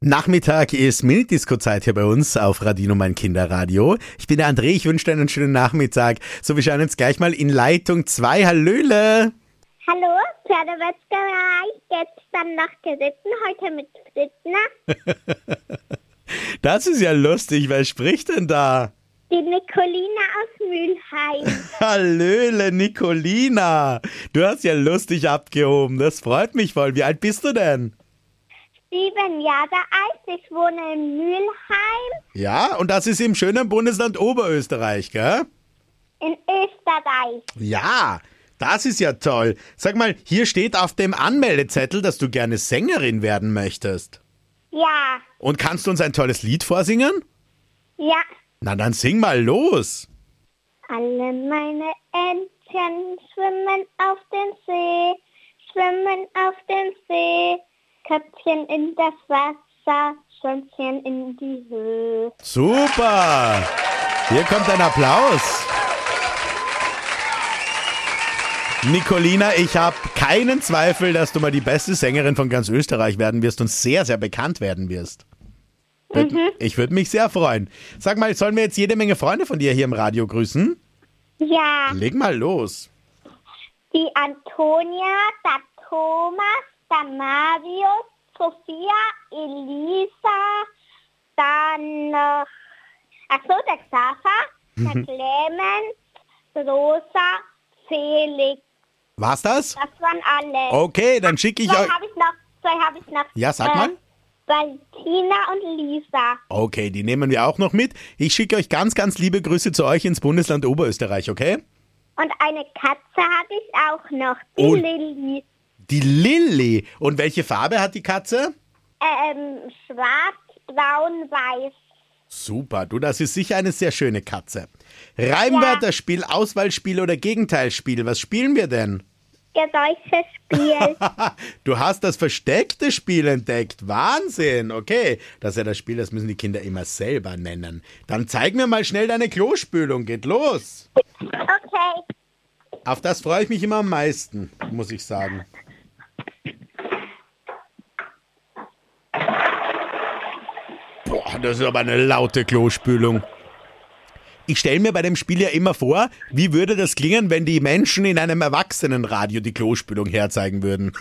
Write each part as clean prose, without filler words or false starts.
Nachmittag ist Minidisco-Zeit hier bei uns auf Radio Mein Kinderradio. Ich bin der André, ich wünsche dir einen schönen Nachmittag. So, wir schauen jetzt gleich mal in Leitung 2. Hallöle! Hallo, Pferdewetzgerei, gestern noch geritten, heute mit Frittner. Das ist ja lustig, wer spricht denn da? Die Nicolina aus Mülheim. Hallöle, Nicolina! Du hast ja lustig abgehoben, das freut mich voll. Wie alt bist du denn? 7 Jahre alt, ich wohne in Mülheim Ja, und das ist im schönen Bundesland Oberösterreich, gell? in Österreich. Ja, das ist ja toll. Sag mal, hier steht auf dem Anmeldezettel, dass du gerne Sängerin werden möchtest. Ja, Und kannst du uns ein tolles Lied vorsingen? ja. Na, dann sing mal los. Alle meine Entchen schwimmen auf den See, schwimmen auf den See. Köpfchen in das Wasser, Schwänzchen in die Höhe. Super. Hier kommt ein Applaus. Nicolina, ich habe keinen Zweifel, dass du mal die beste Sängerin von ganz Österreich werden wirst und sehr, sehr bekannt werden wirst. Ich würde mich sehr freuen. Sag mal, sollen wir jetzt jede Menge Freunde von dir hier im Radio grüßen? Ja, Leg mal los. die Antonia, der Thomas, der Marius, Sophia, Elisa, dann noch, der Xaver, der Clemens, Rosa, Felix. War's das? Das waren alle. Okay, dann schicke ich Zwei euch... habe ich noch. Ja, sag mal. Valentina und Lisa. Okay, die nehmen wir auch noch mit. Ich schicke euch ganz, ganz liebe Grüße zu euch ins Bundesland Oberösterreich, okay? Und eine Katze habe ich auch noch, die Und- Lilly. Die Lilly. Und welche Farbe hat die Katze? Schwarz, braun, weiß. Super, du, das ist sicher eine sehr schöne Katze. Reimwörterspiel, Auswahlspiel oder Gegenteilsspiel, was spielen wir denn? Geräuschespiel. Du hast das versteckte Spiel entdeckt. Wahnsinn, okay. Das ist ja das Spiel, das müssen die Kinder immer selber nennen. Dann zeig mir mal schnell deine Klospülung, geht los. Okay. Auf das freue ich mich immer am meisten, muss ich sagen. Boah, das ist aber eine laute Klospülung. Ich stelle mir bei dem Spiel ja immer vor, wie würde das klingen, wenn die Menschen in einem Erwachsenenradio die Klospülung herzeigen würden.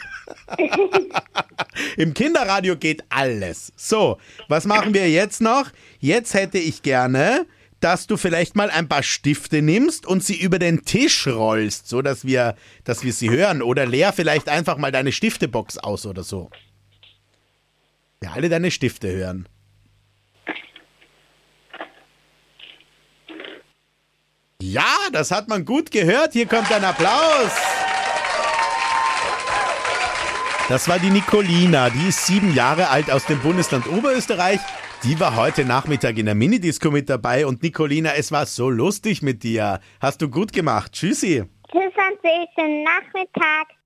Im Kinderradio geht alles. So, was machen wir jetzt noch? Jetzt hätte ich gerne, dass du vielleicht mal ein paar Stifte nimmst und sie über den Tisch rollst, so dass wir sie hören. Oder leer vielleicht einfach mal deine Stiftebox aus oder so. Ja, alle deine Stifte hören. Ja, das hat man gut gehört. Hier kommt ein Applaus. Das war die Nicolina. Die ist 7 Jahre alt aus dem Bundesland Oberösterreich. Die war heute Nachmittag in der Minidisco mit dabei. Und Nicolina, es war so lustig mit dir. Hast du gut gemacht. Tschüssi. Tschüss und schönen Nachmittag.